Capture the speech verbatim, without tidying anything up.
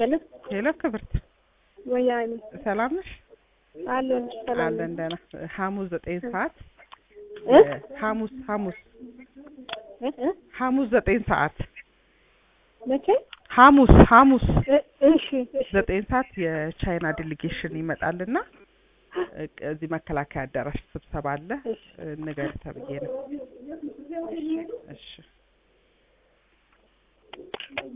ሄሎ ሄሎ ክብርት ወያኔ ሰላም ነሽ? አለን ሰላም አለን ደህና። ሐሙስ ዘጠኝ ሰዓት እ ሐሙስ ሐሙስ እ ሐሙስ ዘጠኝ ሰዓት መቼ? ሐሙስ ሐሙስ እሺ እሺ ዘጠኝ ሰዓት የቻይና ዴሊጌሽን ይመጣልና እዚህ መከላከያ አዳራሽ ስብሰባ አለ። ንገሪ ተብዬ ነው። እሺ